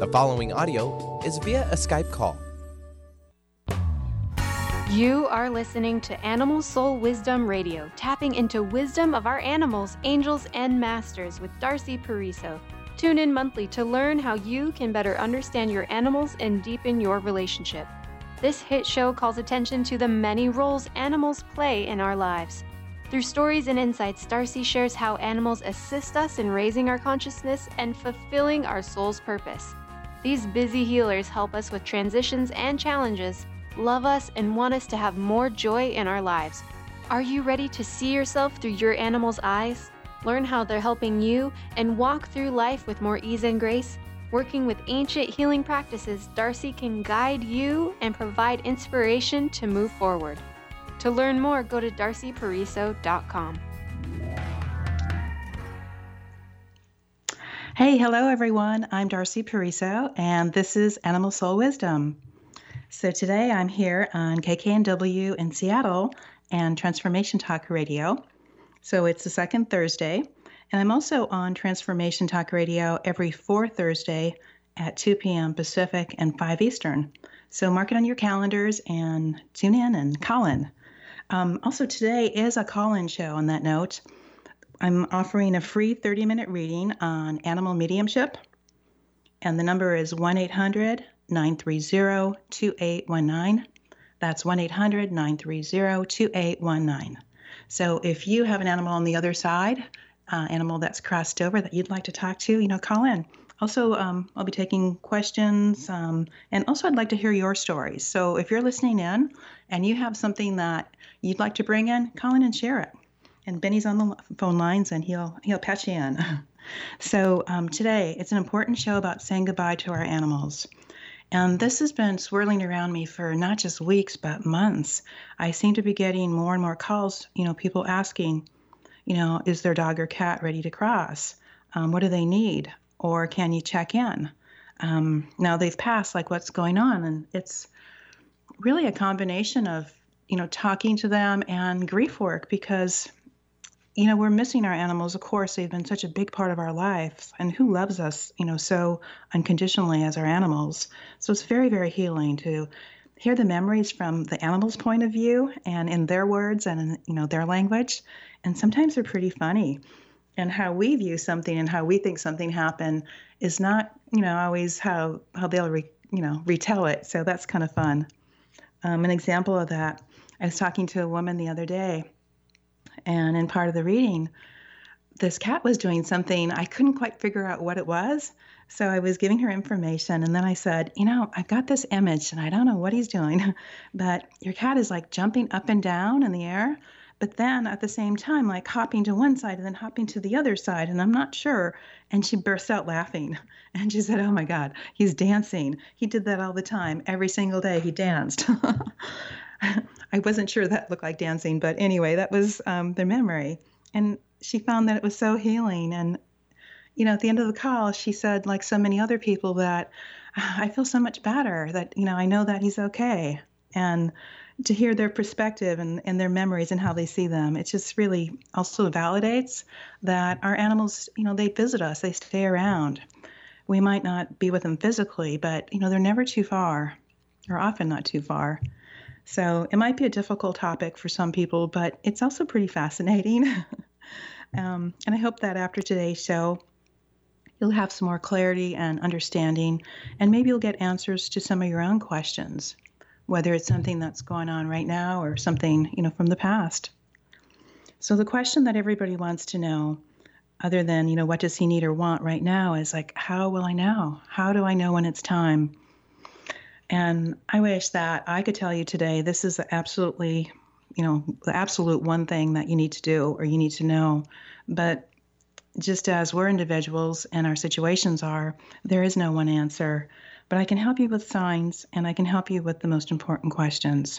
The following audio is via a Skype call. You are listening to Animal Soul Wisdom Radio, tapping into wisdom of our animals, angels, and masters with Darcy Pariso. Tune in monthly to learn how you can better understand your animals and deepen your relationship. This hit show calls attention to the many roles animals play in our lives. Through stories and insights, Darcy shares how animals assist us in raising our consciousness and fulfilling our soul's purpose. These busy healers help us with transitions and challenges, love us, and want us to have more joy in our lives. Are you ready to see yourself through your animal's eyes? Learn how they're helping you and walk through life with more ease and grace? Working with ancient healing practices, Darcy can guide you and provide inspiration to move forward. To learn more, go to darcypariso.com. Hey, hello everyone. I'm Darcy Pariso, and this is Animal Soul Wisdom. So today I'm here on KKNW in Seattle and Transformation Talk Radio. So it's the second Thursday, and I'm also on Transformation Talk Radio every fourth Thursday at 2 p.m. Pacific and 5 Eastern. So mark it on your calendars and tune in and call in. Also today is a call-in show on that note. I'm offering a free 30-minute reading on animal mediumship, and the number is 1-800-930-2819. That's 1-800-930-2819. So if you have an animal on the other side, animal that's crossed over that you'd like to talk to, call in. Also, I'll be taking questions, and also I'd like to hear your stories. So if you're listening in and you have something that you'd like to bring in, call in and share it. And Benny's on the phone lines, and he'll patch you in. So today, it's an important show about saying goodbye to our animals. And this has been swirling around me for not just weeks, but months. I seem to be getting more and more calls, people asking, is their dog or cat ready to cross? What do they need? Or can you check in? Now they've passed, like what's going on? And it's really a combination of, talking to them and grief work because we're missing our animals. Of course, they've been such a big part of our lives, and who loves us, so unconditionally as our animals. So it's very, very healing to hear the memories from the animal's point of view and in their words and in, their language. And sometimes they're pretty funny. And how we view something and how we think something happened is not, always how they'll, retell it. So that's kind of fun. An example of that, I was talking to a woman the other day, and in part of the reading, this cat was doing something. I couldn't quite figure out what it was. So I was giving her information. And then I said, I've got this image and I don't know what he's doing, but your cat is like jumping up and down in the air, but then at the same time, like hopping to one side and then hopping to the other side. And I'm not sure. And she burst out laughing. And she said, oh my God, he's dancing. He did that all the time. Every single day he danced. I wasn't sure that looked like dancing, but anyway, that was the memory. And she found that it was so healing. And, at the end of the call, she said, like so many other people, that I feel so much better, that, I know that he's okay. And to hear their perspective and their memories and how they see them, it just really also validates that our animals, they visit us, they stay around. We might not be with them physically, but, they're never too far, or often not too far. So it might be a difficult topic for some people, but it's also pretty fascinating. And I hope that after today's show, you'll have some more clarity and understanding, and maybe you'll get answers to some of your own questions, whether it's something that's going on right now or something, from the past. So the question that everybody wants to know, other than, what does he need or want right now, is like, how will I know? How do I know when it's time? And I wish that I could tell you today, this is absolutely, the absolute one thing that you need to do or you need to know. But just as we're individuals and our situations are, there is no one answer. But I can help you with signs, and I can help you with the most important questions.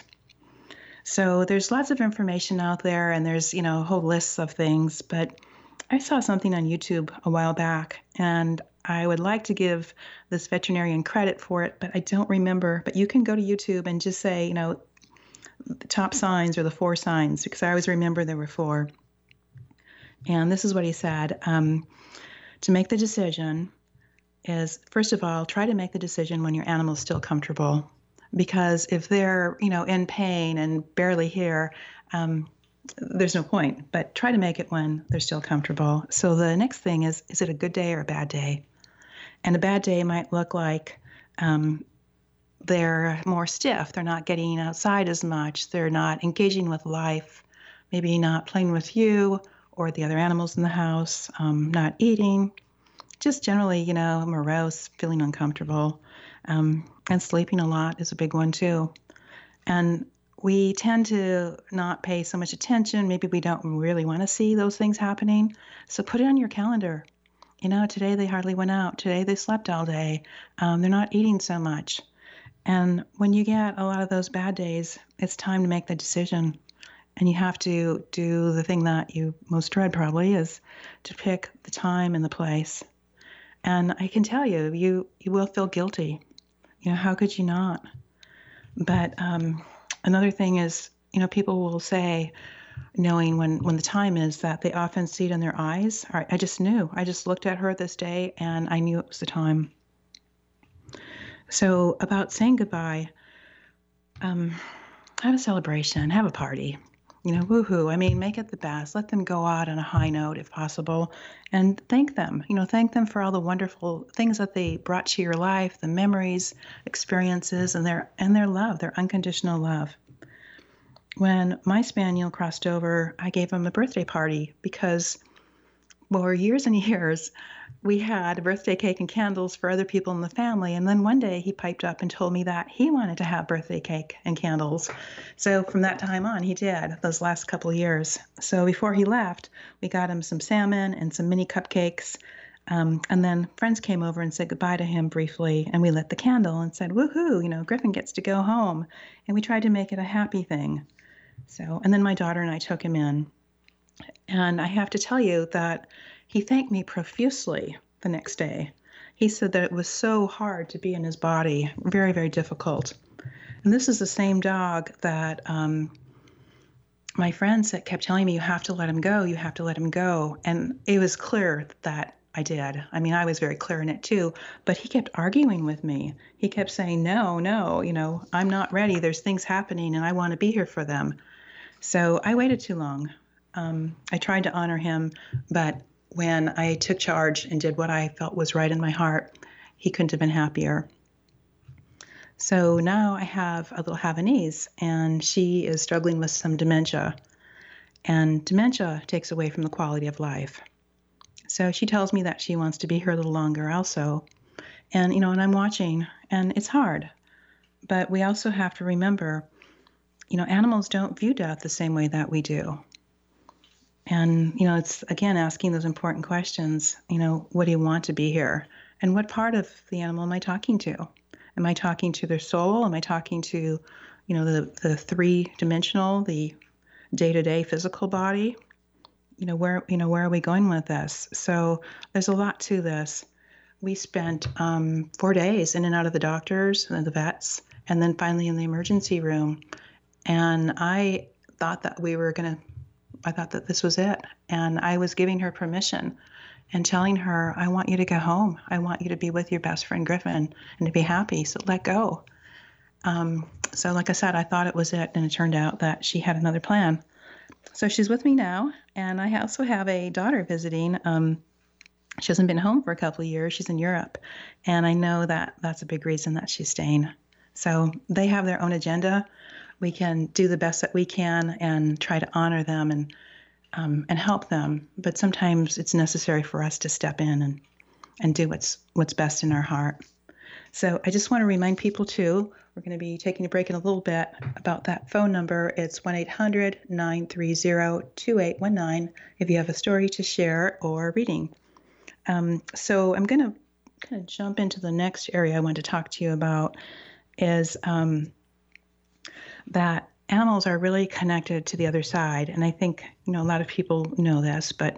So there's lots of information out there, and there's, whole lists of things. But I saw something on YouTube a while back, and I would like to give this veterinarian credit for it, but I don't remember. But you can go to YouTube and just say, the top signs or the 4 signs, because I always remember there were 4. And this is what he said. To make the decision, is, first of all, try to make the decision when your animal's still comfortable. Because if they're, in pain and barely here, there's no point. But try to make it when they're still comfortable. So the next thing is it a good day or a bad day? And a bad day might look like they're more stiff. They're not getting outside as much. They're not engaging with life, maybe not playing with you or the other animals in the house, not eating, just generally, morose, feeling uncomfortable. And sleeping a lot is a big one too. And we tend to not pay so much attention. Maybe we don't really want to see those things happening. So put it on your calendar. Today they hardly went out. Today they slept all day. They're not eating so much. And when you get a lot of those bad days, it's time to make the decision. And you have to do the thing that you most dread probably is to pick the time and the place. And I can tell you, you will feel guilty. How could you not? But another thing is, people will say, knowing when the time is, that they often see it in their eyes. I just knew. I just looked at her this day and I knew it was the time. So about saying goodbye, have a celebration, have a party. Woohoo. I mean, make it the best. Let them go out on a high note if possible, and thank them. Thank them for all the wonderful things that they brought to your life, the memories, experiences, and their love, their unconditional love. When my spaniel crossed over, I gave him a birthday party because for years and years, we had a birthday cake and candles for other people in the family. And then one day he piped up and told me that he wanted to have birthday cake and candles. So from that time on, he did those last couple of years. So before he left, we got him some salmon and some mini cupcakes. And then friends came over and said goodbye to him briefly. And we lit the candle and said, woohoo, Griffin gets to go home. And we tried to make it a happy thing. So, and then my daughter and I took him in. And I have to tell you that he thanked me profusely the next day. He said that it was so hard to be in his body, very, very difficult. And this is the same dog that my friends that kept telling me, you have to let him go, you have to let him go. And it was clear that I did. I mean, I was very clear in it too, but he kept arguing with me. He kept saying, no, I'm not ready. There's things happening and I want to be here for them. So I waited too long. I tried to honor him, but when I took charge and did what I felt was right in my heart, he couldn't have been happier. So now I have a little Havanese, and she is struggling with some dementia. And dementia takes away from the quality of life. So she tells me that she wants to be here a little longer also. And, and I'm watching, and it's hard. But we also have to remember, animals don't view death the same way that we do. And, it's, again, asking those important questions, what do you want to be here? And what part of the animal am I talking to? Am I talking to their soul? Am I talking to, the three-dimensional, the day-to-day physical body? Where are we going with this? So there's a lot to this. We spent 4 days in and out of the doctors and the vets, and then finally in the emergency room. And I thought that this was it. And I was giving her permission and telling her, I want you to go home. I want you to be with your best friend, Griffin, and to be happy. So let go. So like I said, I thought it was it. And it turned out that she had another plan. So she's with me now. And I also have a daughter visiting. She hasn't been home for a couple of years. She's in Europe. And I know that that's a big reason that she's staying. So they have their own agenda. We can do the best that we can and try to honor them and help them. But sometimes it's necessary for us to step in and do what's best in our heart. So I just want to remind people too, we're going to be taking a break in a little bit about that phone number. It's 1-800-930-2819 if you have a story to share or a reading. So I'm going to kind of jump into the next area I want to talk to you about is that animals are really connected to the other side. And I think, a lot of people know this, but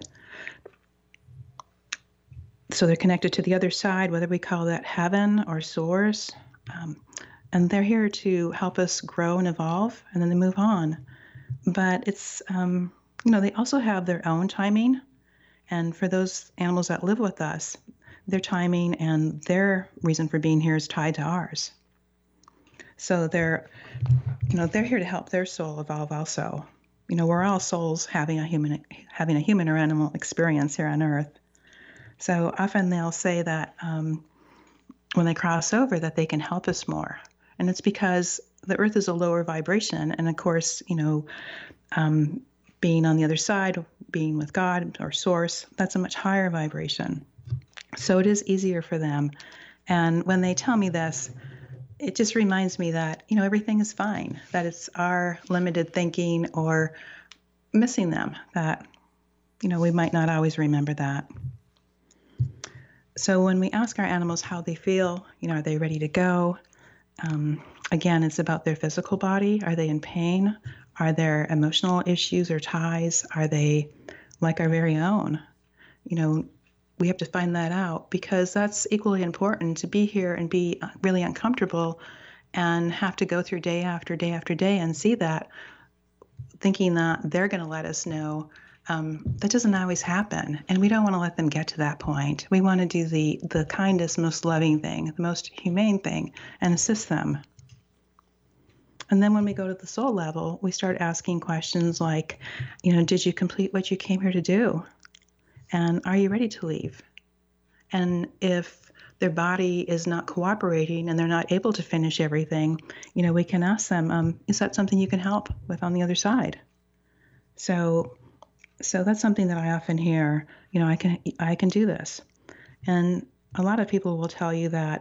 so they're connected to the other side, whether we call that heaven or source. And they're here to help us grow and evolve, and then they move on. But it's, they also have their own timing. And for those animals that live with us, their timing and their reason for being here is tied to ours. So they're here to help their soul evolve also. We're all souls having a human or animal experience here on Earth. So often they'll say that when they cross over that they can help us more. And it's because the Earth is a lower vibration. And of course, being on the other side, being with God or Source, that's a much higher vibration. So it is easier for them. And when they tell me this, it just reminds me that, everything is fine, that it's our limited thinking or missing them that, we might not always remember that. So when we ask our animals how they feel, are they ready to go? Again, it's about their physical body. Are they in pain? Are there emotional issues or ties? Are they like our very own? We have to find that out because that's equally important to be here and be really uncomfortable and have to go through day after day after day and see that, thinking that they're going to let us know. That doesn't always happen, and we don't want to let them get to that point. We want to do the kindest, most loving thing, the most humane thing, and assist them. And then when we go to the soul level, we start asking questions like, did you complete what you came here to do? And are you ready to leave? And if their body is not cooperating and they're not able to finish everything, we can ask them, is that something you can help with on the other side? So that's something that I often hear, I can do this. And a lot of people will tell you that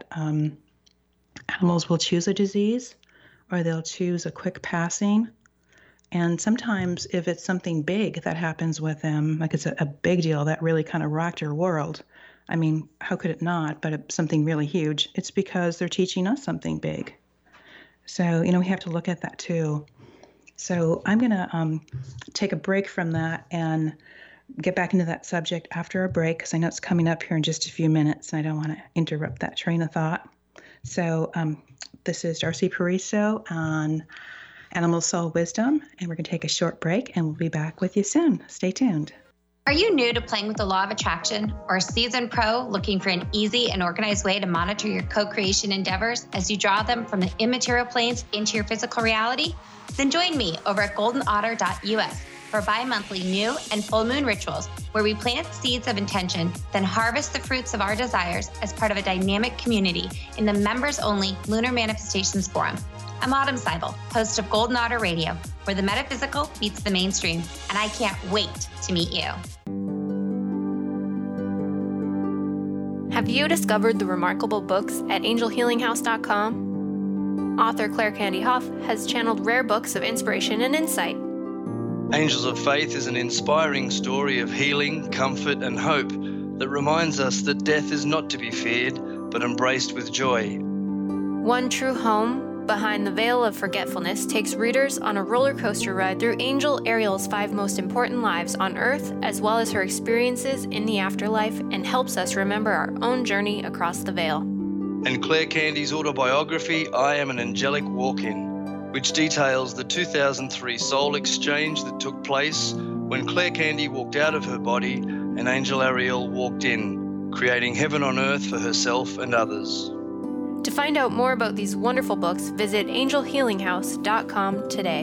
animals will choose a disease or they'll choose a quick passing. And sometimes if it's something big that happens with them, like it's a big deal that really kind of rocked your world, I mean, how could it not? But it's something really huge. It's because they're teaching us something big. So, we have to look at that too. So I'm going to take a break from that and get back into that subject after a break because I know it's coming up here in just a few minutes and I don't want to interrupt that train of thought. So this is Darcy Pariso on Animal Soul Wisdom, and we're going to take a short break and we'll be back with you soon. Stay tuned. Are you new to playing with the law of attraction or a seasoned pro looking for an easy and organized way to monitor your co-creation endeavors as you draw them from the immaterial planes into your physical reality? Then join me over at goldenotter.us for bi-monthly new and full moon rituals where we plant seeds of intention, then harvest the fruits of our desires as part of a dynamic community in the members-only Lunar Manifestations Forum. I'm Autumn Seibel, host of Golden Otter Radio, where the metaphysical meets the mainstream, and I can't wait to meet you. Have you discovered the remarkable books at angelhealinghouse.com? Author Claire Candy Hoff has channeled rare books of inspiration and insight. Angels of Faith is an inspiring story of healing, comfort, and hope that reminds us that death is not to be feared, but embraced with joy. One True Home, Behind the Veil of Forgetfulness takes readers on a roller coaster ride through Angel Ariel's 5 most important lives on Earth, as well as her experiences in the afterlife, and helps us remember our own journey across the veil. And Claire Candy's autobiography, I Am an Angelic Walk-In, which details the 2003 soul exchange that took place when Claire Candy walked out of her body and Angel Ariel walked in, creating heaven on earth for herself and others. To find out more about these wonderful books, visit angelhealinghouse.com today.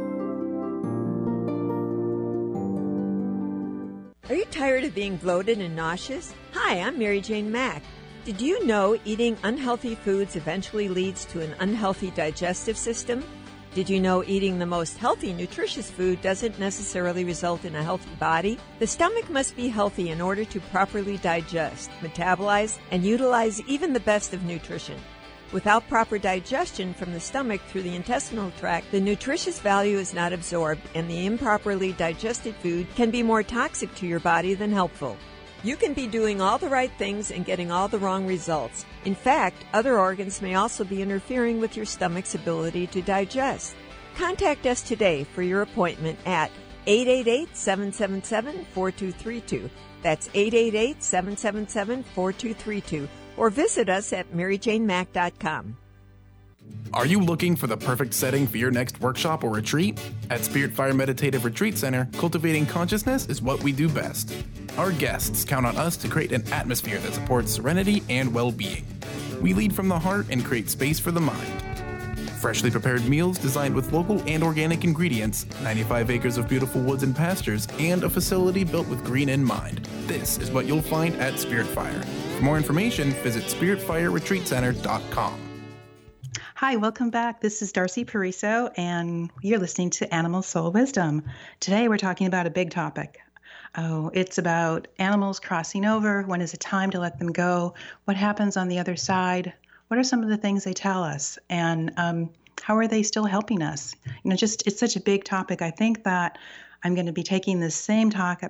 Are you tired of being bloated and nauseous? Hi, I'm Mary Jane Mack. Did you know eating unhealthy foods eventually leads to an unhealthy digestive system? Did you know eating the most healthy, nutritious food doesn't necessarily result in a healthy body? The stomach must be healthy in order to properly digest, metabolize, and utilize even the best of nutrition. Without proper digestion from the stomach through the intestinal tract, the nutritious value is not absorbed, and the improperly digested food can be more toxic to your body than helpful. You can be doing all the right things and getting all the wrong results. In fact, other organs may also be interfering with your stomach's ability to digest. Contact us today for your appointment at 888-777-4232. That's 888-777-4232. Or visit us at maryjanemack.com. Are you looking for the perfect setting for your next workshop or retreat? At Spiritfire Meditative Retreat Center, cultivating consciousness is what we do best. Our guests count on us to create an atmosphere that supports serenity and well-being. We lead from the heart and create space for the mind. Freshly prepared meals designed with local and organic ingredients, 95 acres of beautiful woods and pastures, and a facility built with green in mind. This is what you'll find at Spiritfire. For more information, visit spiritfireretreatcenter.com. Hi, welcome back. This is Darcy Pariso, and you're listening to Animal Soul Wisdom. Today we're talking about a big topic. It's about animals crossing over. When is it time to let them go? What happens on the other side? What are some of the things they tell us? And how are they still helping us? It's such a big topic. I think that I'm going to be taking this same topic,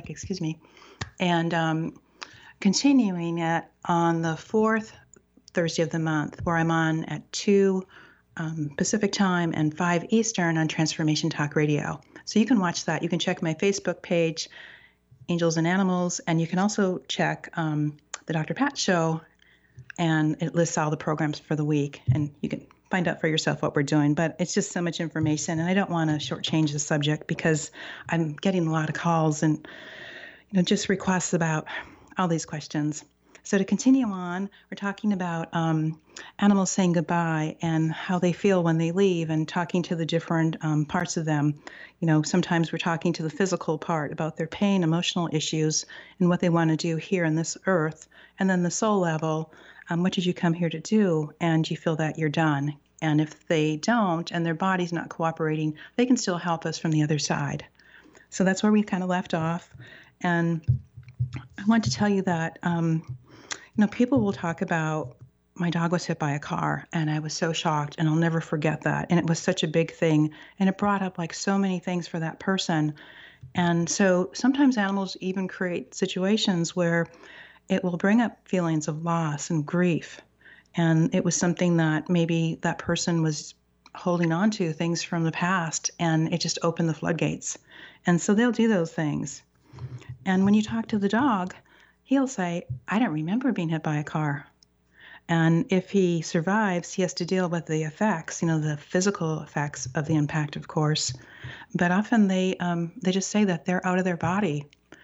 and continuing it on the fourth Thursday of the month, where I'm on at 2 Pacific time and 5 Eastern on Transformation Talk Radio. So you can watch that. You can check my Facebook page, Angels and Animals, and you can also check the Dr. Pat Show, and it lists all the programs for the week, and you can find out for yourself what we're doing. But it's just so much information, and I don't want to shortchange the subject because I'm getting a lot of calls and just requests about all these questions. So to continue on, we're talking about animals saying goodbye and how they feel when they leave, and talking to the different parts of them. Sometimes we're talking to the physical part about their pain, emotional issues, and what they want to do here on this earth. And then the soul level, what did you come here to do? And you feel that you're done. And if they don't, and their body's not cooperating, they can still help us from the other side. So that's where we kind of left off. And I want to tell you that people will talk about, my dog was hit by a car, and I was so shocked, and I'll never forget that. And it was such a big thing, and it brought up like so many things for that person. And so sometimes animals even create situations where it will bring up feelings of loss and grief. And it was something that maybe that person was holding on to, things from the past, and it just opened the floodgates. And so they'll do those things. And when you talk to the dog, he'll say, I don't remember being hit by a car. And if he survives, he has to deal with the effects, the physical effects of the impact, of course. But often they just say that they're out of their body.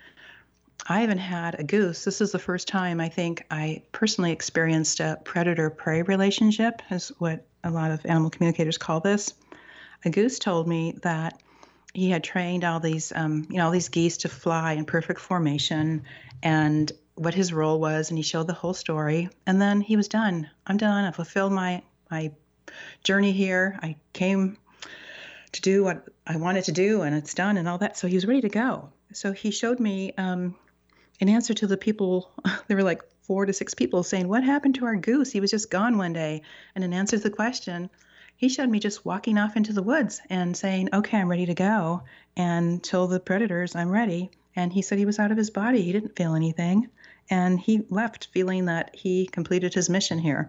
I even had a goose. This is the first time I think I personally experienced a predator-prey relationship, is what a lot of animal communicators call this. A goose told me that he had trained all these geese to fly in perfect formation, and what his role was, and he showed the whole story. And then he was done. I'm done. I fulfilled my journey here. I came to do what I wanted to do, and it's done and all that. So he was ready to go. So he showed me in answer to the people, there were like 4 to 6 people saying, what happened to our goose? He was just gone one day. And in answer to the question, he showed me just walking off into the woods and saying, okay, I'm ready to go, and told the predators, I'm ready. And he said he was out of his body. He didn't feel anything. And he left feeling that he completed his mission here.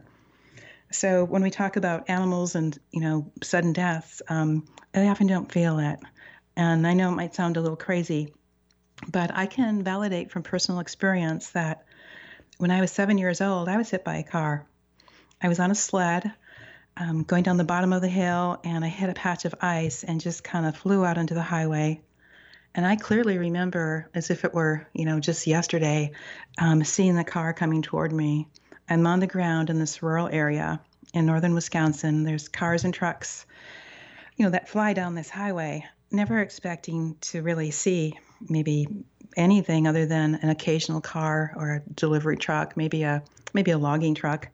So when we talk about animals and, sudden deaths, they often don't feel it. And I know it might sound a little crazy, but I can validate from personal experience that when I was 7 years old, I was hit by a car. I was on a sled going down the bottom of the hill, and I hit a patch of ice and just kind of flew out onto the highway. And I clearly remember, as if it were, just yesterday, seeing the car coming toward me. I'm on the ground in this rural area in northern Wisconsin. There's cars and trucks, that fly down this highway, never expecting to really see maybe anything other than an occasional car or a delivery truck, maybe a logging truck.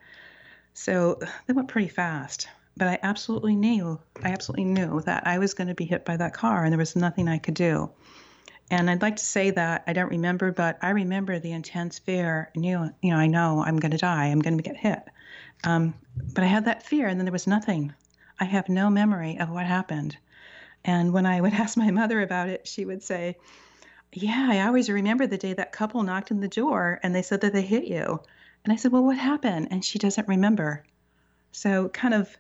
So they went pretty fast. But I absolutely knew that I was going to be hit by that car, and there was nothing I could do. And I'd like to say that I don't remember, but I remember the intense fear. I know I'm going to die. I'm going to get hit. But I had that fear, and then there was nothing. I have no memory of what happened. And when I would ask my mother about it, she would say, yeah, I always remember the day that couple knocked on the door, and they said that they hit you. And I said, well, what happened? And she doesn't remember. So kind of,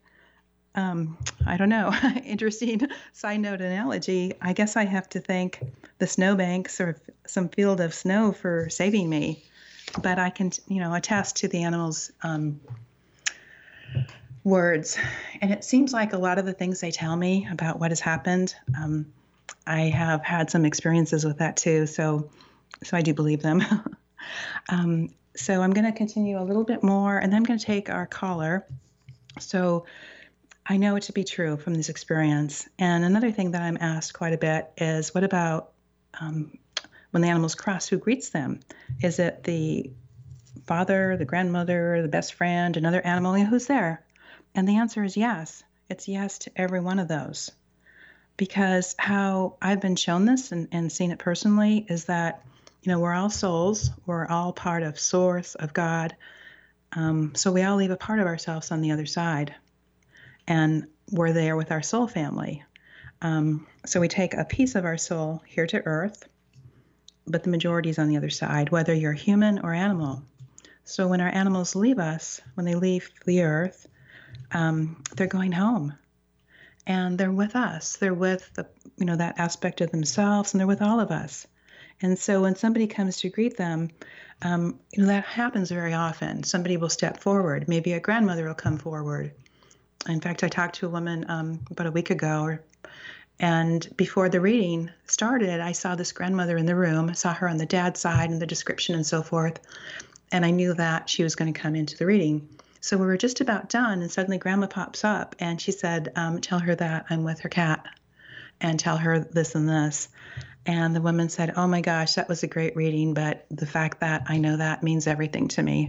I don't know, interesting side note analogy. I guess I have to thank the snowbanks or some field of snow for saving me. But I can, attest to the animals' words. And it seems like a lot of the things they tell me about what has happened, I have had some experiences with that too. So I do believe them. So I'm going to continue a little bit more, and then I'm going to take our caller. So I know it to be true from this experience. And another thing that I'm asked quite a bit is, what about when the animals cross, who greets them? Is it the father, the grandmother, the best friend, another animal? Who's there? And the answer is yes. It's yes to every one of those. Because how I've been shown this and seen it personally is that, we're all souls. We're all part of Source, of God. So we all leave a part of ourselves on the other side. And we're there with our soul family. So we take a piece of our soul here to Earth, but the majority is on the other side, whether you're human or animal. So when our animals leave us, when they leave the Earth, they're going home. And they're with us. They're with that aspect of themselves, and they're with all of us. And so when somebody comes to greet them, that happens very often. Somebody will step forward. Maybe a grandmother will come forward. In fact, I talked to a woman about a week ago, and before the reading started, I saw this grandmother in the room. I saw her on the dad's side and the description and so forth. And I knew that she was going to come into the reading. So we were just about done, and suddenly Grandma pops up, and she said, tell her that I'm with her cat, and tell her this and this. And the woman said, oh my gosh, that was a great reading, but the fact that I know that means everything to me.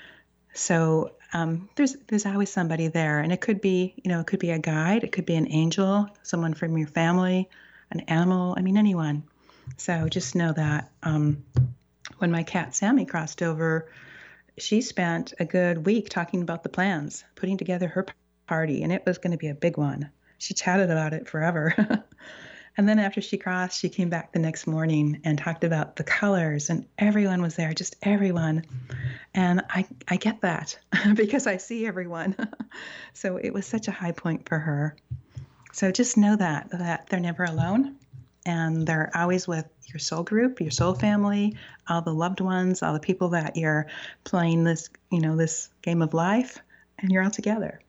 So there's always somebody there, and it could be, it could be a guide, it could be an angel, someone from your family, an animal, anyone. So just know that when my cat Sammy crossed over, she spent a good week talking about the plans, putting together her party, and it was going to be a big one. She chatted about it forever. And then after she crossed, she came back the next morning and talked about the colors, and everyone was there, just everyone. And I get that because I see everyone. So it was such a high point for her. So just know that they're never alone, and they're always with your soul group, your soul family, all the loved ones, all the people that you're playing this, this game of life, and you're all together.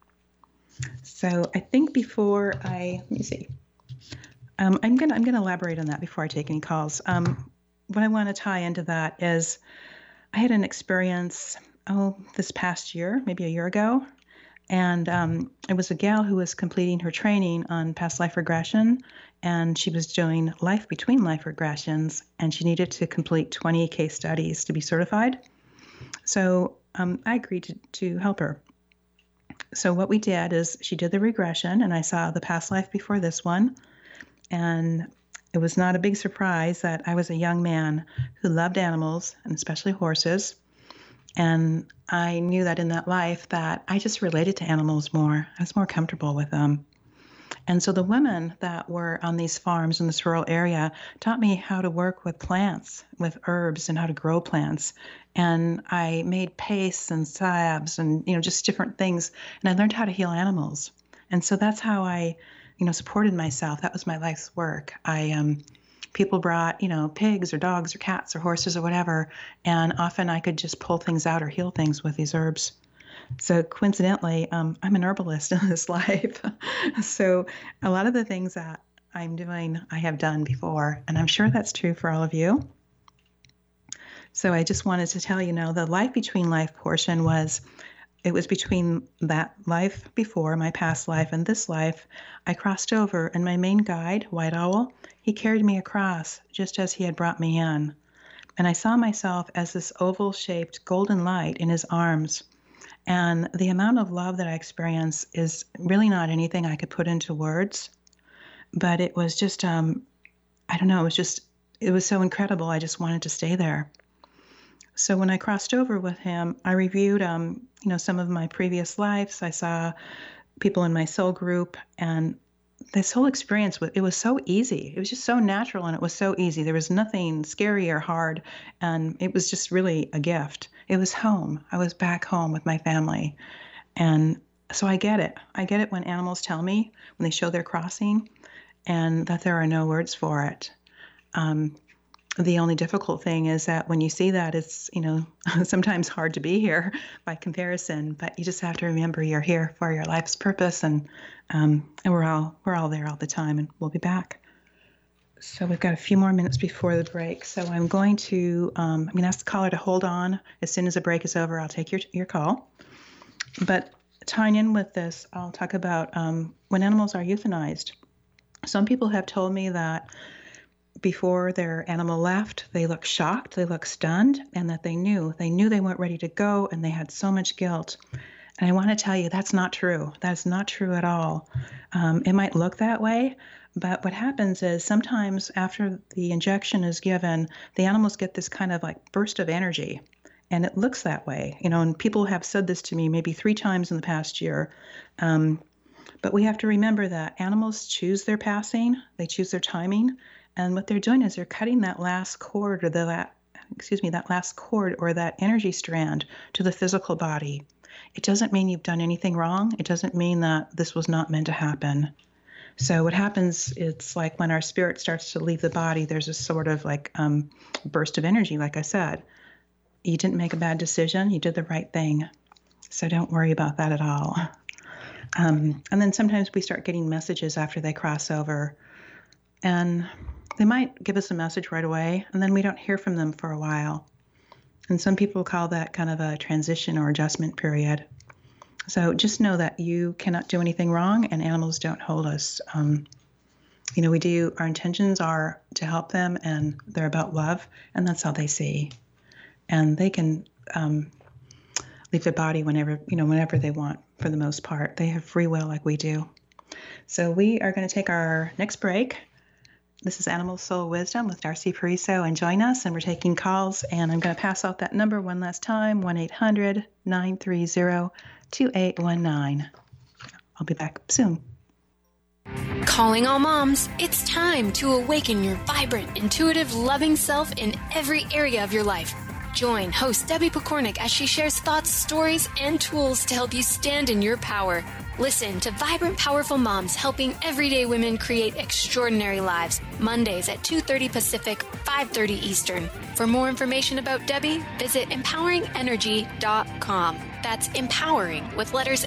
So I think before let me see. I'm gonna elaborate on that before I take any calls. What I want to tie into that is I had an experience this past year, maybe a year ago, and it was a gal who was completing her training on past life regression, and she was doing life between life regressions, and she needed to complete 20 case studies to be certified. So I agreed to help her. So what we did is she did the regression, and I saw the past life before this one. And it was not a big surprise that I was a young man who loved animals, and especially horses. And I knew that in that life that I just related to animals more. I was more comfortable with them. And so the women that were on these farms in this rural area taught me how to work with plants, with herbs, and how to grow plants. And I made pastes and salves and, just different things. And I learned how to heal animals. And so that's how I supported myself. That was my life's work. People brought, pigs or dogs or cats or horses or whatever, and often I could just pull things out or heal things with these herbs. So coincidentally, I'm an herbalist in this life. So a lot of the things that I'm doing, I have done before, and I'm sure that's true for all of you. So I just wanted to tell the life between life portion was between that life before, my past life, and this life. I crossed over, and my main guide, White Owl, he carried me across just as he had brought me in. And I saw myself as this oval-shaped golden light in his arms. And the amount of love that I experienced is really not anything I could put into words. But it was just, it was so incredible. I just wanted to stay there. So when I crossed over with him, I reviewed, some of my previous lives. I saw people in my soul group, and this whole experience, it was so easy. It was just so natural, and it was so easy. There was nothing scary or hard, and it was just really a gift. It was home. I was back home with my family. And so I get it. I get it when animals tell me, when they show their crossing, and that there are no words for it. The only difficult thing is that when you see that, it's, sometimes hard to be here by comparison, but you just have to remember you're here for your life's purpose, and we're all there all the time, and we'll be back. So we've got a few more minutes before the break. So I'm going to ask the caller to hold on. As soon as the break is over, I'll take your call. But tying in with this, I'll talk about when animals are euthanized. Some people have told me that before their animal left, they looked shocked, they looked stunned, and that they knew they weren't ready to go, and they had so much guilt. And I want to tell you, that's not true. That's not true at all. It might look that way, but what happens is sometimes after the injection is given, the animals get this kind of like burst of energy, and it looks that way. And people have said this to me maybe 3 times in the past year. But we have to remember that animals choose their passing, they choose their timing, and what they're doing is they're cutting that last cord or that last cord or that energy strand to the physical body. It doesn't mean you've done anything wrong. It doesn't mean that this was not meant to happen. So what happens, it's like when our spirit starts to leave the body, there's a sort of like burst of energy, like I said. You didn't make a bad decision. You did the right thing. So don't worry about that at all. And then sometimes we start getting messages after they cross over, and they might give us a message right away, and then we don't hear from them for a while. And some people call that kind of a transition or adjustment period. So just know that you cannot do anything wrong, and animals don't hold us. Our intentions are to help them, and they're about love, and that's how they see. And they can leave their body whenever they want, for the most part. They have free will like we do. So we are going to take our next break. This is Animal Soul Wisdom with Darcy Pariso, and join us, and we're taking calls, and I'm going to pass out that number one last time, 1-800-930-2819. I'll be back soon. Calling all moms, it's time to awaken your vibrant, intuitive, loving self in every area of your life. Join host Debbie Pokornik as she shares thoughts, stories, and tools to help you stand in your power. Listen to Vibrant, Powerful Moms helping everyday women create extraordinary lives. Mondays at 2:30 Pacific, 5:30 Eastern. For more information about Debbie, visit empoweringenergy.com. That's empowering with letters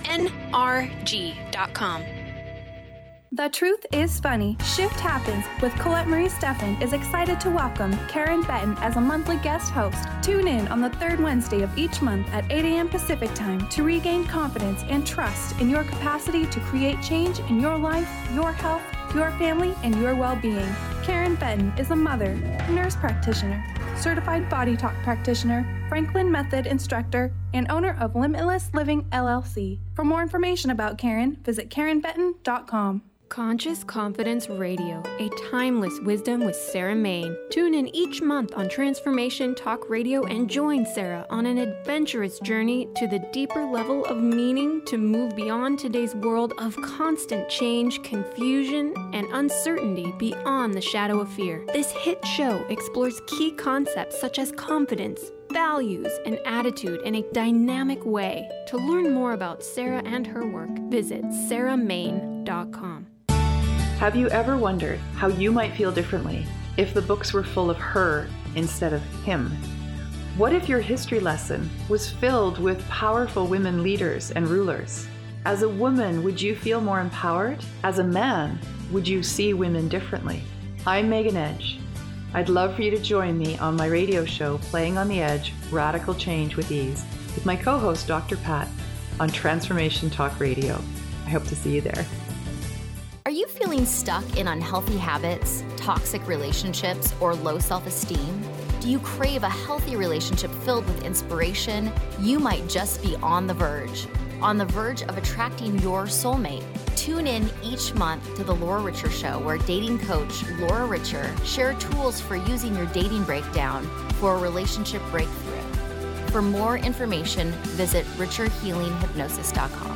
NRG.com. The Truth is Funny. Shift Happens with Colette Marie Steffen is excited to welcome Karen Benton as a monthly guest host. Tune in on the third Wednesday of each month at 8 a.m. Pacific Time to regain confidence and trust in your capacity to create change in your life, your health, your family, and your well-being. Karen Benton is a mother, nurse practitioner, certified body talk practitioner, Franklin Method instructor, and owner of Limitless Living LLC. For more information about Karen, visit KarenBenton.com. Conscious Confidence Radio, a timeless wisdom with Sarah Main. Tune in each month on Transformation Talk Radio and join Sarah on an adventurous journey to the deeper level of meaning to move beyond today's world of constant change, confusion, and uncertainty beyond the shadow of fear. This hit show explores key concepts such as confidence, values, and attitude in a dynamic way. To learn more about Sarah and her work, visit sarahmain.com. Have you ever wondered how you might feel differently if the books were full of her instead of him? What if your history lesson was filled with powerful women leaders and rulers? As a woman, would you feel more empowered? As a man, would you see women differently? I'm Megan Edge. I'd love for you to join me on my radio show, Playing on the Edge, Radical Change with Ease, with my co-host, Dr. Pat, on Transformation Talk Radio. I hope to see you there. Are you feeling stuck in unhealthy habits, toxic relationships, or low self-esteem? Do you crave a healthy relationship filled with inspiration? You might just be on the verge of attracting your soulmate. Tune in each month to The Laura Richer Show, where dating coach Laura Richer shares tools for using your dating breakdown for a relationship breakthrough. For more information, visit richerhealinghypnosis.com.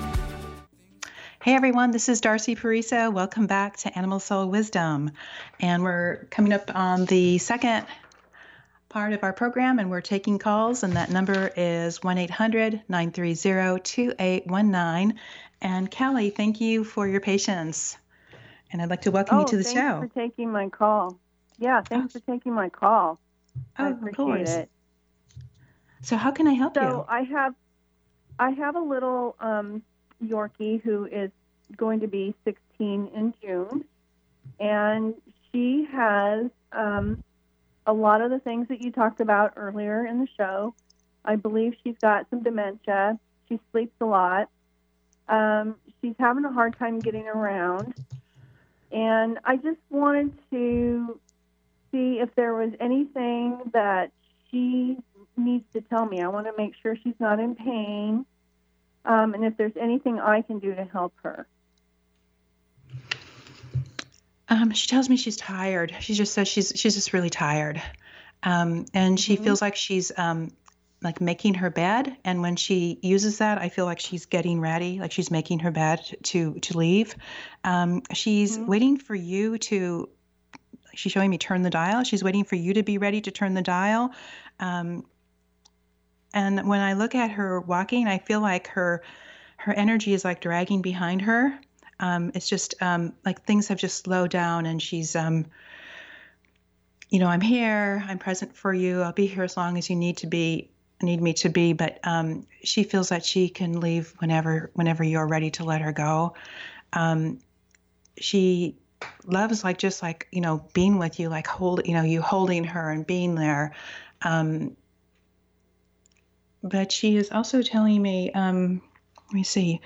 Hey everyone, this is Darcy Pariso. Welcome back to Animal Soul Wisdom. And we're coming up on the second part of our program, and we're taking calls, and that number is 1-800-930-2819. And Kelly, thank you for your patience. And I'd like to welcome you to the show. Thanks for taking my call. Yeah, thanks for taking my call. Oh, I of appreciate course. it. So how can I help you? So I have a little Yorkie who is going to be 16 in June, and she has a lot of the things that you talked about earlier in the show. I believe she's got some dementia. She sleeps a lot. She's having a hard time getting around. And I just wanted to see if there was anything that she needs to tell me. I want to make sure she's not in pain, and if there's anything I can do to help her. She tells me she's tired. She just says she's just really tired, and she feels like she's like making her bed. And when she uses that, I feel like she's getting ready, like she's making her bed to leave. She's waiting for you to. She's showing me turn the dial. She's waiting for you to be ready to turn the dial. And when I look at her walking, I feel like her energy is like dragging behind her. It's just like things have just slowed down, and she's, I'm here, I'm present for you. I'll be here as long as you need me to be. But she feels that she can leave whenever you're ready to let her go. She loves just being with you, like you holding her and being there. But she is also telling me, let me see.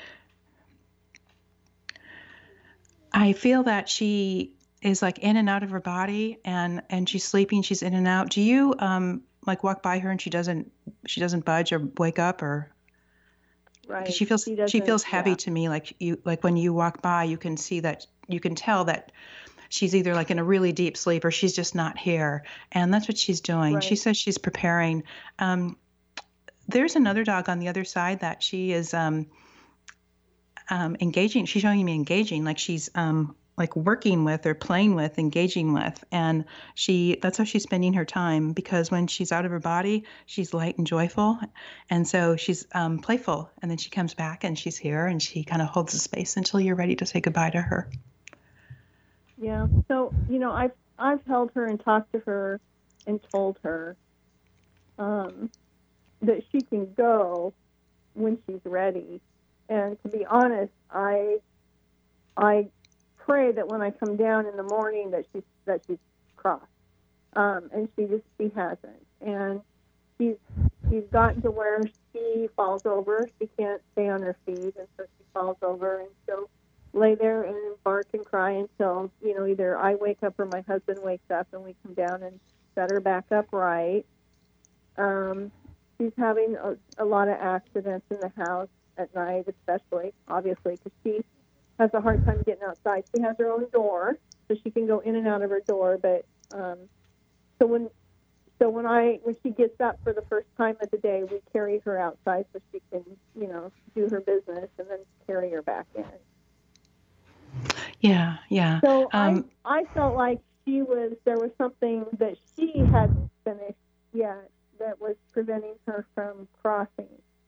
I feel that she is like in and out of her body, and she's sleeping. She's in and out. Do you walk by her and she doesn't budge or wake up, or? Right. She feels heavy to me. Like when you walk by, you can see that, you can tell that she's either like in a really deep sleep or she's just not here. And that's what she's doing. Right. She says she's preparing. There's another dog on the other side that she is engaging. She's showing me engaging, like she's like working with or playing with, engaging with. And that's how she's spending her time, because when she's out of her body, she's light and joyful. And so she's playful. And then she comes back and she's here, and she kind of holds the space until you're ready to say goodbye to her. Yeah. So, I've held her and talked to her and told her that she can go when she's ready. And to be honest, I pray that when I come down in the morning that she's cross, and she hasn't. And she's gotten to where she falls over. She can't stay on her feet, and so she falls over, and she'll lay there and bark and cry until either I wake up or my husband wakes up, and we come down and set her back upright. She's having a lot of accidents in the house at night, especially, obviously, because she has a hard time getting outside. She has her own door, so she can go in and out of her door. But so when she gets up for the first time of the day, we carry her outside so she can do her business, and then carry her back in. Yeah, yeah. So I felt like there was something that she hadn't finished yet that was preventing her from crossing.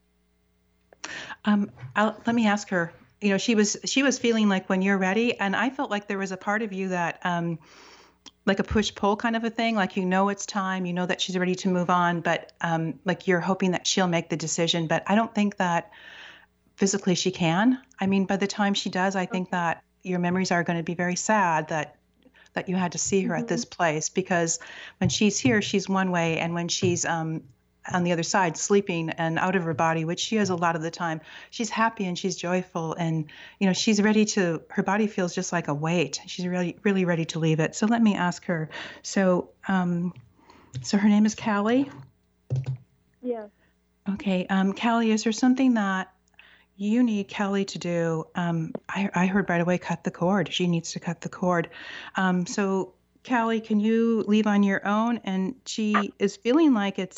Let me ask her. She was feeling like when you're ready, and I felt like there was a part of you that, like a push-pull kind of a thing, like it's time, that she's ready to move on, but like you're hoping that she'll make the decision. But I don't think that physically she can. I mean, by the time she does, I think that your memories are going to be very sad that you had to see her at this place, because when she's here, she's one way, and when she's on the other side, sleeping and out of her body, which she is a lot of the time, she's happy and she's joyful, and she's ready to. Her body feels just like a weight. She's really, really ready to leave it. So let me ask her. So, so her name is Callie. Yeah. Okay, Callie, is there something that you need Kelly to do? I heard right away, cut the cord. She needs to cut the cord. So Callie, can you leave on your own? And she is feeling like it's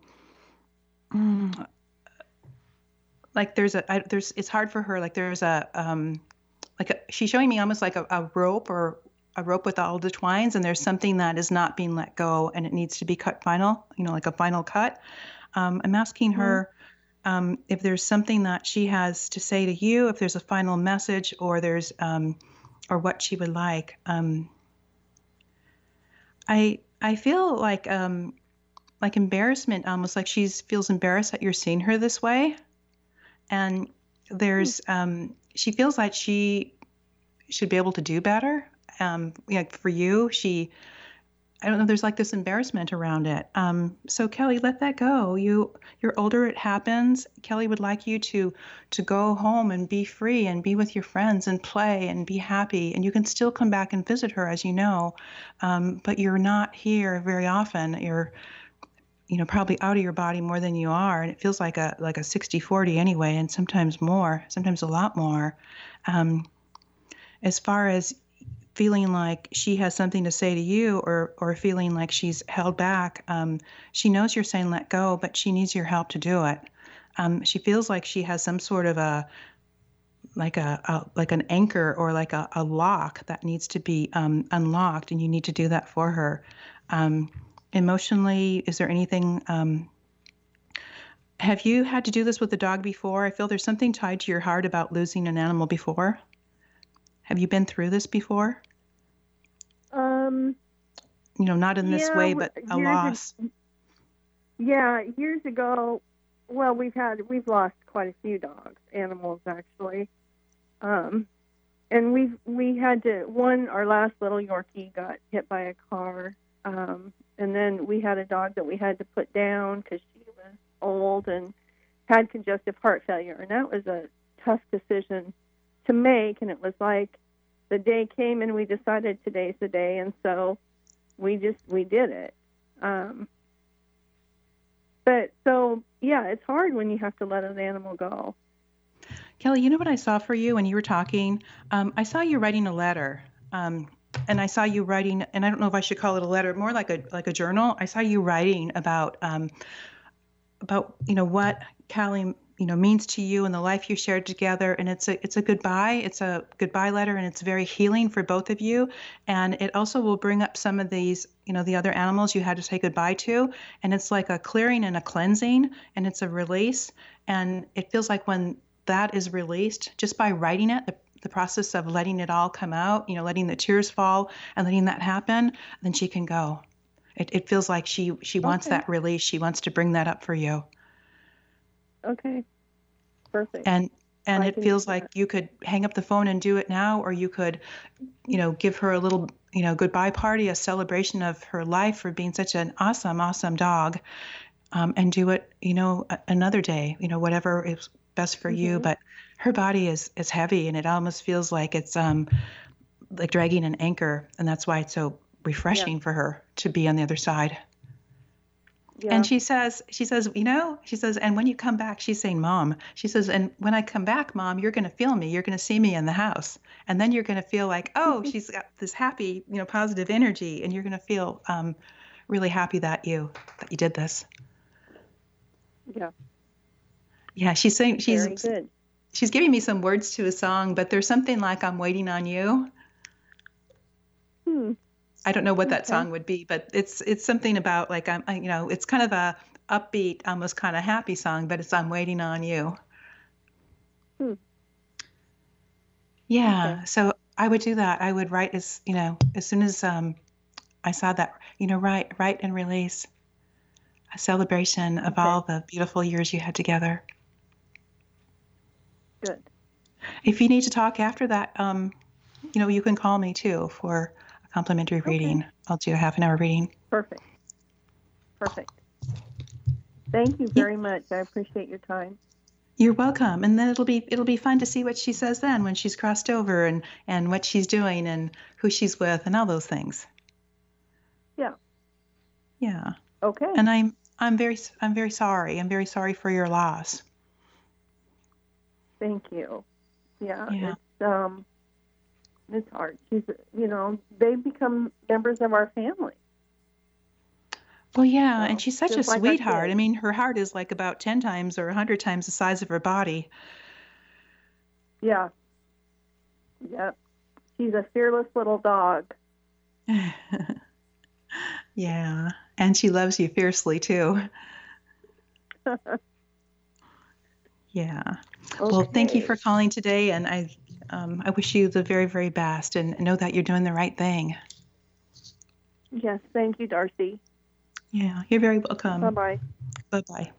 like it's hard for her. Like there's she's showing me almost like a rope, or a rope with all the twines, and there's something that is not being let go, and it needs to be cut final, like a final cut. I'm asking her if there's something that she has to say to you, if there's a final message, or there's or what she would like. I feel like embarrassment, almost like she feels embarrassed that you're seeing her this way, and there's she feels like she should be able to do better. For you, I don't know, there's like this embarrassment around it. So Kelly, let that go. You're older, it happens. Kelly would like you to go home and be free and be with your friends and play and be happy. And you can still come back and visit her, as you know, but you're not here very often. You're, probably out of your body more than you are. And it feels like a 60-40 anyway, and sometimes more, sometimes a lot more. As far as feeling like she has something to say to you, or feeling like she's held back, she knows you're saying let go, but she needs your help to do it. She feels like she has some sort of like an anchor or like a lock that needs to be unlocked, and you need to do that for her. Emotionally, is there anything? Have you had to do this with the dog before? I feel there's something tied to your heart about losing an animal before. Have you been through this before? Not in this way, but a loss. Years ago. Well, we've lost quite a few animals actually, and we had to. Our last little Yorkie got hit by a car, and then we had a dog that we had to put down because she was old and had congestive heart failure, and that was a tough decision to make. And it was like the day came and we decided today's the day, and so we did it. But so, it's hard when you have to let an animal go. Kelly, you know what I saw for you when you were talking? I saw you writing a letter, and I saw you writing, and I don't know if I should call it a letter, more like a journal. I saw you writing about what Callie means to you and the life you shared together. And it's a goodbye. It's a goodbye letter, and it's very healing for both of you. And it also will bring up some of these, the other animals you had to say goodbye to. And it's like a clearing and a cleansing, and it's a release. And it feels like when that is released, just by writing it, the process of letting it all come out, letting the tears fall and letting that happen, then she can go. It feels like she wants that release. She wants to bring that up for you. Okay. Perfect. And it feels like you could hang up the phone and do it now, or you could, give her a little, goodbye party, a celebration of her life for being such an awesome, awesome dog, and do it, another day, whatever is best for you. But her body is heavy, and it almost feels like it's like dragging an anchor, and that's why it's so refreshing for her to be on the other side. Yeah. And she says, and when you come back, she's saying, Mom, she says, and when I come back, Mom, you're going to feel me. You're going to see me in the house. And then you're going to feel like, oh, she's got this happy, positive energy. And you're going to feel really happy that you did this. Yeah. Yeah. She's saying, very good. She's giving me some words to a song, but there's something like I'm waiting on you. I don't know what that song would be, but it's something about like it's kind of a upbeat, almost kind of happy song, but it's I'm waiting on you. Yeah. Okay. So I would do that. I would write as soon as I saw that, write and release a celebration of all the beautiful years you had together. Good. If you need to talk after that, you can call me too for complimentary reading. I'll do a half-an-hour reading. Perfect. Thank you very much. I appreciate your time. You're welcome. And then it'll be fun to see what she says then when she's crossed over, and what she's doing and who she's with and all those things. Yeah. Yeah. Okay. And I'm very sorry. I'm very sorry for your loss. Thank you. Yeah. It's hard. She's, they become members of our family. Well, yeah, and she's such a sweetheart. I mean, her heart is like about 10 times or 100 times the size of her body. Yeah. Yep. She's a fearless little dog. Yeah, and she loves you fiercely, too. Yeah. Okay. Well, thank you for calling today, and I wish you the very, very best, and know that you're doing the right thing. Yes, thank you, Darcy. Yeah, you're very welcome. Bye-bye. Bye-bye.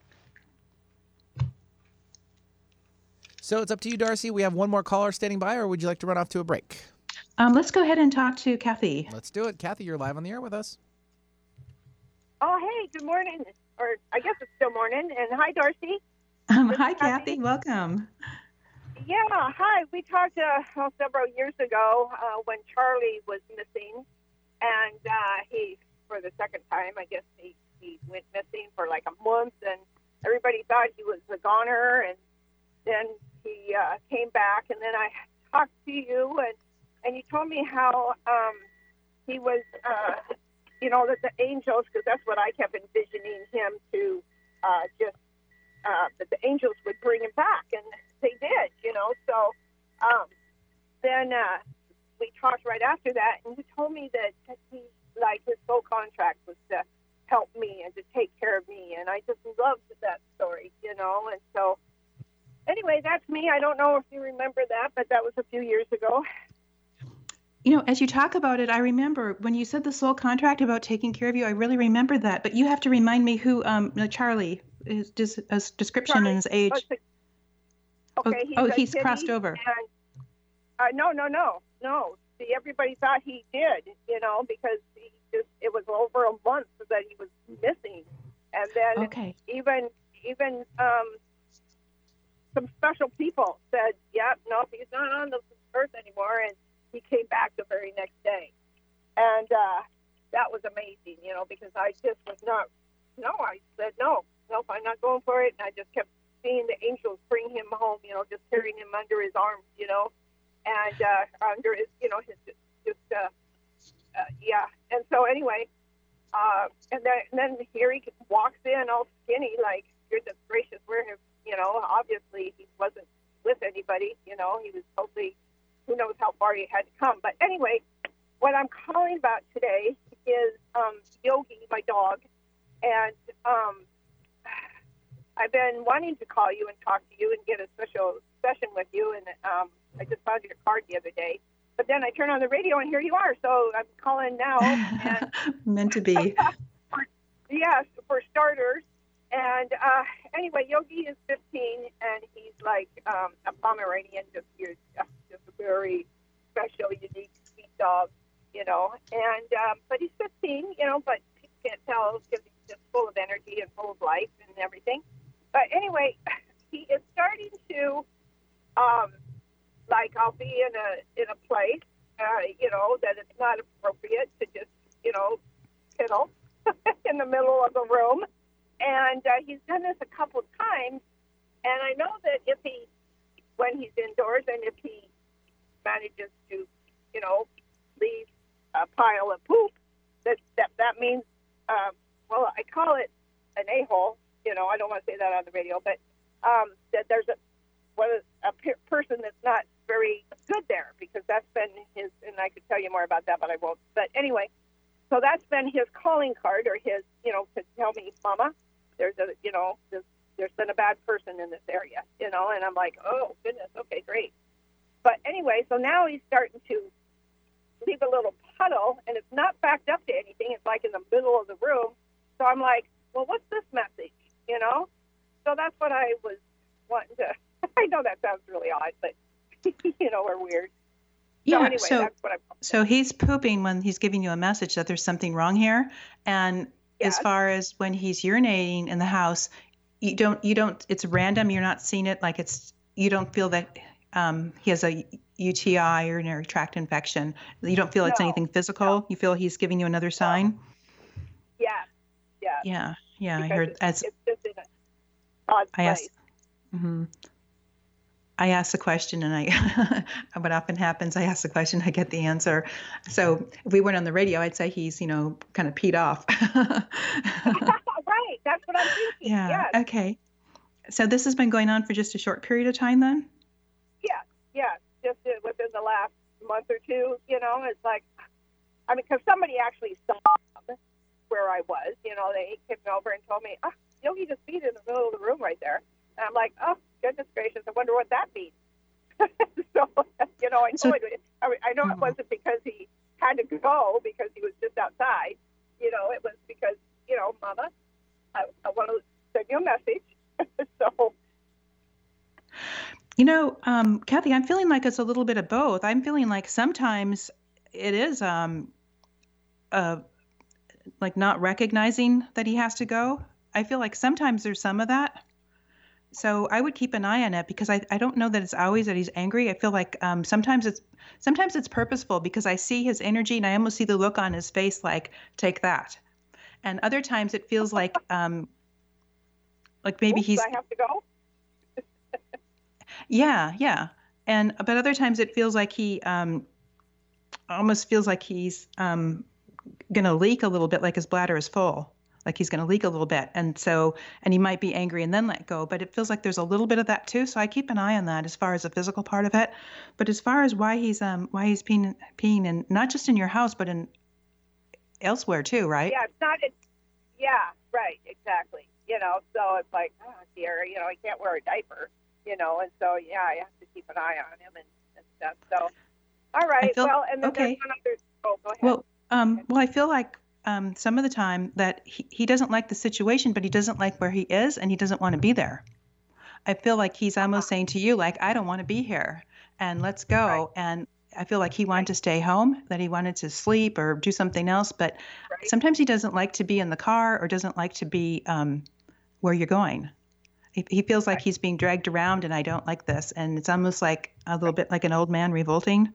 So it's up to you, Darcy. We have one more caller standing by, or would you like to run off to a break? Let's go ahead and talk to Kathy. Let's do it. Kathy, you're live on the air with us. Oh, hey, good morning. Or I guess it's still morning. And hi, Darcy. Hi, Kathy. Welcome. Yeah, hi. We talked several years ago when Charlie was missing. And he, for the second time, I guess he went missing for like a month. And everybody thought he was a goner. And then he came back. And then I talked to you. And you told me how he was, that the angels, because that's what I kept envisioning him to that the angels would bring him back. And they did, So then we talked right after that, and you told me that he, like, his soul contract was to help me and to take care of me. And I just loved that story, And so anyway, that's me. I don't know if you remember that, but that was a few years ago. As you talk about it, I remember when you said the soul contract about taking care of you, I really remember that. But you have to remind me who Charlie, his description Charlie, and his age. Okay, he's crossed over. And, no. See, everybody thought he did, because it was over a month that he was missing. And then even some special people said, no, he's not on the earth anymore. And he came back the very next day. And that was amazing, because I just was not, I said, no, I'm not going for it. And I just kept seeing the angels bring him home, just carrying him under his arms, and under his, And so anyway, and then here he walks in all skinny, like, goodness gracious, where him, obviously he wasn't with anybody, he was totally, who knows how far he had to come. But anyway, what I'm calling about today is Yogi, my dog, and I've been wanting to call you and talk to you and get a special session with you, and I just found your card the other day. But then I turn on the radio and here you are, so I'm calling now. And meant to be. Yes, for starters. And anyway, Yogi is 15, and he's like a Pomeranian, just a very special, unique, sweet dog, And but he's 15, but people can't tell because he's just full of energy and full of life and everything. But anyway, he is starting to, I'll be in a place, that it's not appropriate to just, piddle in the middle of the room. And he's done this a couple times. And I know that when he's indoors and if he manages to, leave a pile of poop, that means, I call it an a-hole. I don't want to say that on the radio, but that there's a person that's not very good there, because that's been his, and I could tell you more about that, but I won't. But anyway, so that's been his calling card, or his, to tell me, Mama, there's been a bad person in this area, and I'm like, oh, goodness, okay, great. But anyway, so now he's starting to leave a little puddle, and it's not backed up to anything. It's like in the middle of the room. So I'm like, well, what's this message, So that's what I was wanting to, I know that sounds really odd, but, or weird. Yeah, so anyway, that's what so he's pooping when he's giving you a message that there's something wrong here. And as far as when he's urinating in the house, you don't, it's random. You're not seeing it like you don't feel that he has a UTI, urinary tract infection. You don't feel it's anything physical. No. You feel he's giving you another sign. Yeah. Because I heard it's just in an odd place. I ask the question, and what often happens, I ask the question, I get the answer. So if we went on the radio, I'd say he's, kind of peed off. Right. That's what I'm thinking. Yeah. Yes. Okay. So this has been going on for just a short period of time then? Yeah. Just within the last month or two, it's like, because somebody actually saw where I was, they came over and told me, Yogi just peed in the middle of the room right there. And I'm like, oh, goodness gracious, I wonder what that means. So, I know it wasn't because he had to go because he was just outside. It was because, Mama, I want to send you a message. So. Kathy, I'm feeling like it's a little bit of both. I'm feeling like sometimes it is like not recognizing that he has to go. I feel like sometimes there's some of that. So I would keep an eye on it because I don't know that it's always that he's angry. I feel like sometimes it's purposeful because I see his energy and I almost see the look on his face like, take that. And other times it feels like maybe he's. I have to go. Yeah. But other times it feels like he almost feels like he's going to leak a little bit, like his bladder is full, like he's going to leak a little bit. And he might be angry and then let go. But it feels like there's a little bit of that too. So I keep an eye on that as far as the physical part of it. But as far as why he's peeing and not just in your house, but in elsewhere too, right? Yeah, it's not. Yeah, right, exactly. So it's like, oh dear, he can't wear a diaper. And so, I have to keep an eye on him and stuff. So, all right. And then there's one other. Oh, go ahead. Well, I feel like some of the time that he doesn't like the situation, but he doesn't like where he is, and he doesn't want to be there. I feel like he's almost saying to you, like, I don't want to be here, and let's go. Right. And I feel like he wanted to stay home, that he wanted to sleep or do something else, but sometimes he doesn't like to be in the car or doesn't like to be where you're going. He feels like he's being dragged around, and I don't like this. And it's almost like a little bit like an old man revolting.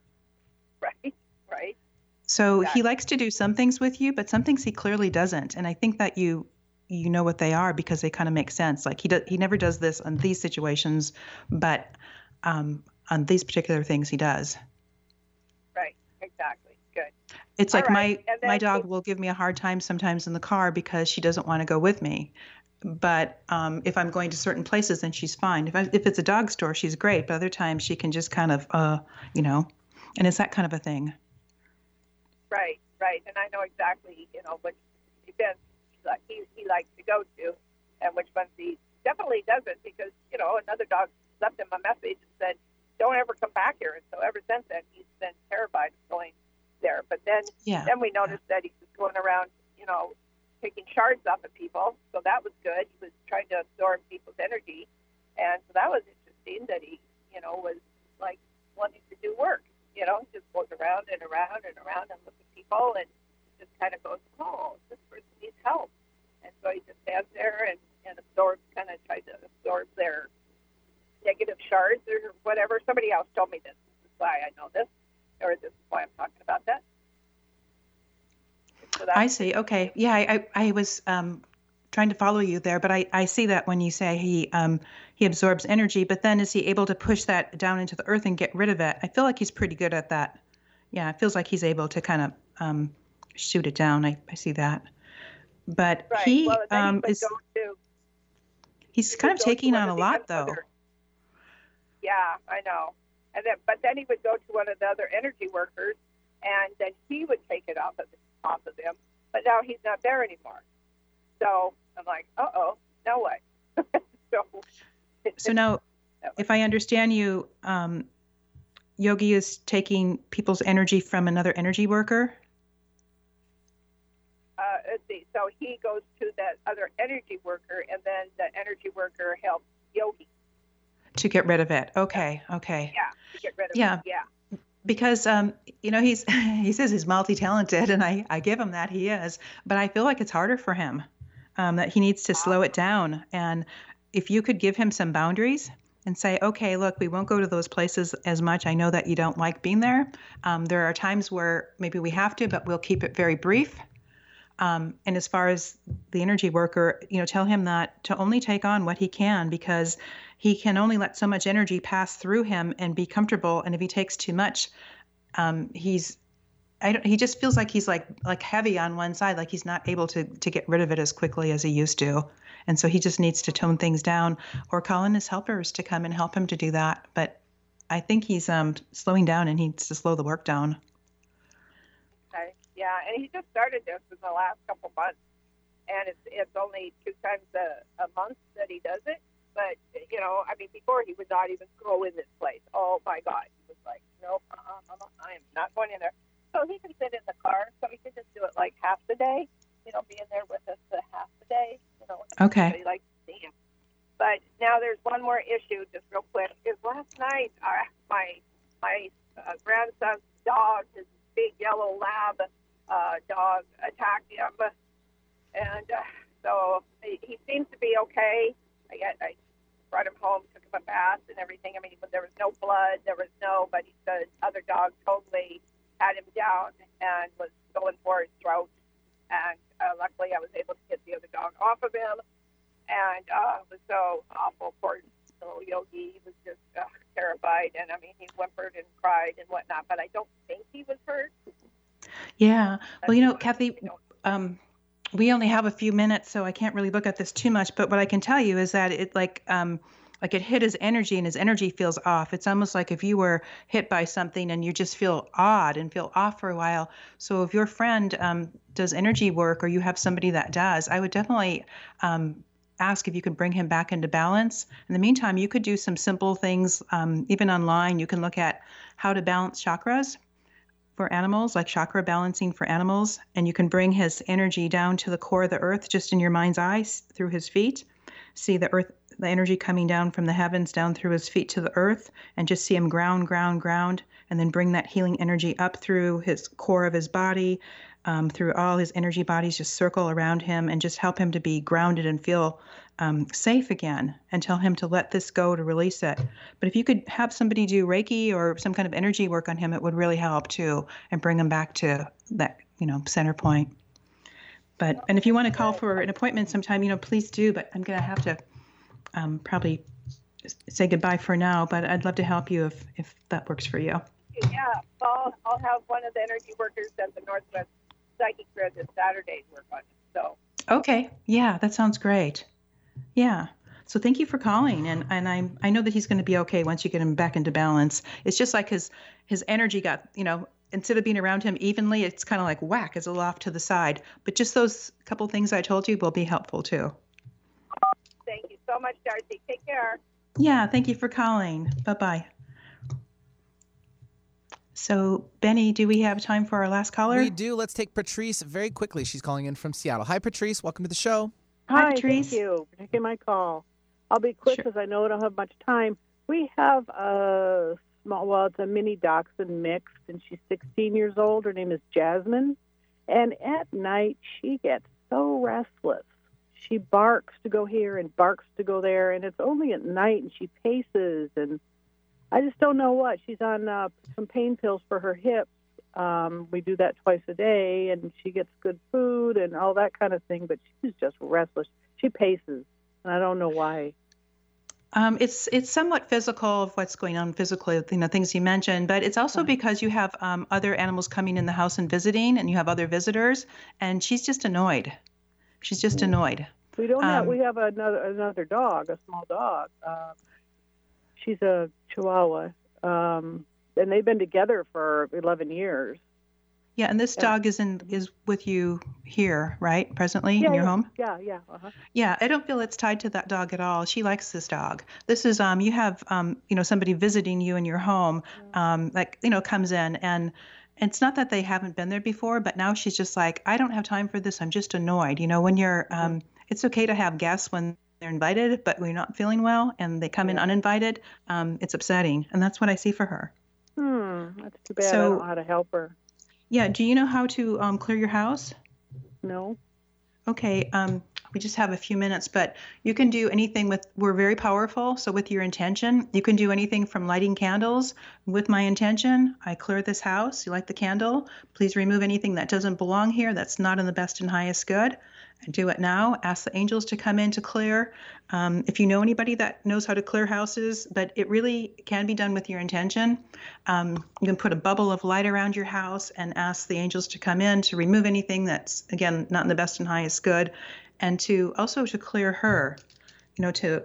Right. So he likes to do some things with you, but some things he clearly doesn't. And I think that you know what they are because they kind of make sense. Like he never does this on these situations, but on these particular things he does. Right. Exactly. Good. It's like my dog will give me a hard time sometimes in the car because she doesn't want to go with me. But if I'm going to certain places, then she's fine. If it's a dog store, she's great. But other times she can just kind of, and it's that kind of a thing. Right. And I know exactly, which events he likes to go to and which ones he definitely doesn't because, another dog left him a message and said, don't ever come back here. And so ever since then, he's been terrified of going there. But then we noticed that he was going around, taking shards off of people, so that was good. He was trying to absorb people's energy, and so that was interesting that he, was like wanting to do work, just goes around and around and around and looks at people and just kind of goes, oh, this person needs help. And so he just stands there and absorbs, kind of tries to absorb their negative shards or whatever. Somebody else told me this. This is why I know this, or this is why I'm talking about that. So I see. Okay. Yeah, I was trying to follow you there, but I see that when you say he absorbs energy, but then is he able to push that down into the earth and get rid of it? I feel like he's pretty good at that. Yeah, it feels like he's able to kind of shoot it down. I see that. But he he's kind of taking on a lot, though. Yeah, I know. But then he would go to one of the other energy workers, and then he would take it off of him, but now he's not there anymore. So I'm like, no way. So now, if I understand you, Yogi is taking people's energy from another energy worker? Let's see. So he goes to that other energy worker, and then the energy worker helps Yogi. To get rid of it. Okay. Yeah, to get rid of it. Yeah. Because, he says he's multi-talented, and I give him that, he is. But I feel like it's harder for him, that he needs to slow it down. And if you could give him some boundaries and say, okay, look, we won't go to those places as much. I know that you don't like being there. There are times where maybe we have to, but we'll keep it very brief. And as far as the energy worker, tell him that to only take on what he can, because he can only let so much energy pass through him and be comfortable. And if he takes too much, he just feels like he's like heavy on one side, like he's not able to get rid of it as quickly as he used to. And so he just needs to tone things down or call in his helpers to come and help him to do that. But I think he's slowing down and he needs to slow the work down. Okay. Yeah, and he just started this in the last couple months, and it's only 2 times a month that he does it. But before he would not even go in this place. Oh my God, he was like, nope, I am not going in there. so he can sit in the car, so he could just do it like half the day, be in there with us the half the day, Okay. Everybody likes to see him. But now there's one more issue, just real quick, is last night my grandson's dog, his big yellow lab dog, attacked him, and so he seems to be okay. I brought him home, took him a bath and everything. I mean, there was no blood, but the other dog totally had him down and was going for his throat. And luckily, I was able to get the other dog off of him. And it was so awful. Poor little Yogi was just terrified. And I mean, he whimpered and cried and whatnot. But I don't think he was hurt. Yeah. Well, Kathy, we only have a few minutes, so I can't really look at this too much. But what I can tell you is that it it hit his energy, and his energy feels off. It's almost like if you were hit by something and you just feel odd and feel off for a while. So if your friend does energy work, or you have somebody that does, I would definitely ask if you could bring him back into balance. In the meantime, you could do some simple things. Even online, you can look at how to balance chakras for animals, like chakra balancing for animals, and you can bring his energy down to the core of the earth just in your mind's eye through his feet. See the earth, the energy coming down from the heavens down through his feet to the earth, and just see him ground, and then bring that healing energy up through his core of his body, through all his energy bodies, just circle around him and just help him to be grounded and feel safe again, and tell him to let this go, to release it. But if you could have somebody do Reiki or some kind of energy work on him, it would really help too, and bring him back to that, center point. And if you want to call for an appointment sometime, please do, but I'm going to have to probably say goodbye for now, but I'd love to help you if that works for you. Yeah, I'll have one of the energy workers at the Northwest Psychic Grid this Saturday work on it. So. Okay. Yeah, that sounds great. Yeah. So thank you for calling, and I know that he's going to be okay once you get him back into balance. It's just like his energy got, instead of being around him evenly, it's kind of like whack, it's a little off to the side. But just those couple things I told you will be helpful too. Thank you so much, Darcy. Take care. Yeah, thank you for calling. Bye-bye. So, Benny, do we have time for our last caller? We do. Let's take Patrice very quickly. She's calling in from Seattle. Hi, Patrice. Welcome to the show. Hi, Patrice. Thank you for taking my call. I'll be quick because I know I don't have much time. We have a it's a mini dachshund mixed, and she's 16 years old. Her name is Jasmine. And at night, she gets so restless. She barks to go here and barks to go there, and it's only at night, and she paces, and I just don't know what. She's on some pain pills for her hips. We do that twice a day, and she gets good food and all that kind of thing, but she's just restless. She paces, and I don't know why. It's somewhat physical of what's going on physically, things you mentioned, but it's also because you have other animals coming in the house and visiting, and you have other visitors, and she's just annoyed. She's just annoyed. We don't have. We have another dog, a small dog. She's a Chihuahua, and they've been together for 11 years. Yeah, and this dog is with you here, right? Presently in your home? Yeah, yeah. Uh-huh. Yeah, I don't feel it's tied to that dog at all. She likes this dog. This is you have somebody visiting you in your home, comes in, and it's not that they haven't been there before, but now she's just like, I don't have time for this. I'm just annoyed. When you're it's okay to have guests when they're invited, but when you're not feeling well and they come in uninvited, it's upsetting, and that's what I see for her. That's too bad. I don't know how to help her. Yeah. Do you know how to clear your house? No. Okay. We just have a few minutes, but you can do anything we're very powerful. So with your intention, you can do anything from lighting candles. With my intention, I clear this house. You like the candle? Please remove anything that doesn't belong here, that's not in the best and highest good. And do it now. Ask the angels to come in to clear. If you know anybody that knows how to clear houses, but it really can be done with your intention. You can put a bubble of light around your house and ask the angels to come in to remove anything that's, again, not in the best and highest good. And to clear her, to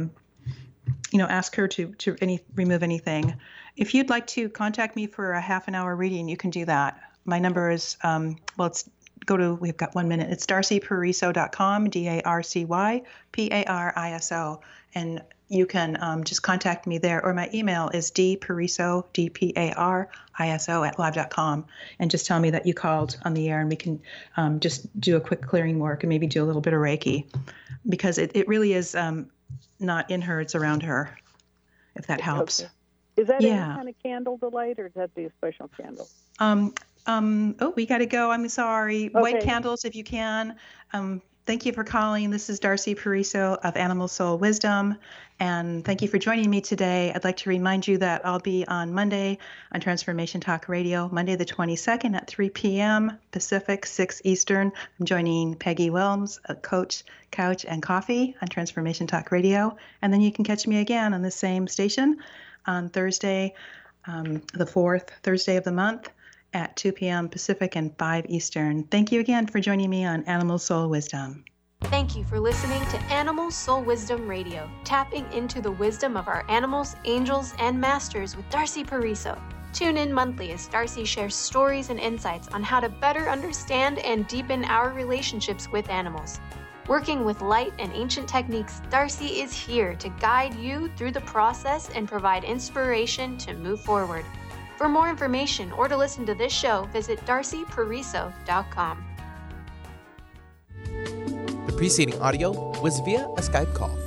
ask her to remove anything. If you'd like to contact me for a half an hour reading, you can do that. My number is, it's we've got 1 minute. It's darcypariso.com, DARCYPARISO. And you can just contact me there, or my email is dpariso, DPARISO @live.com, and just tell me that you called on the air, and we can just do a quick clearing work and maybe do a little bit of Reiki, because it really is not in her, it's around her, if that helps. Okay. Is that any kind of candle to light, or does that be a special candle? We got to go. I'm sorry. Okay. White candles, if you can. Thank you for calling. This is Darcy Pariso of Animal Soul Wisdom, and thank you for joining me today. I'd like to remind you that I'll be on Monday on Transformation Talk Radio, Monday the 22nd at 3 p.m. Pacific, 6 Eastern. I'm joining Peggy Wilms, Coach, Couch, and Coffee on Transformation Talk Radio, and then you can catch me again on the same station on Thursday, the 4th Thursday of the month at 2 p.m. Pacific and 5 Eastern. Thank you again for joining me on Animal Soul Wisdom. Thank you for listening to Animal Soul Wisdom Radio, tapping into the wisdom of our animals, angels, and masters with Darcy Pariso. Tune in monthly as Darcy shares stories and insights on how to better understand and deepen our relationships with animals. Working with light and ancient techniques, Darcy is here to guide you through the process and provide inspiration to move forward. For more information or to listen to this show, visit darcypariso.com. The preceding audio was via a Skype call.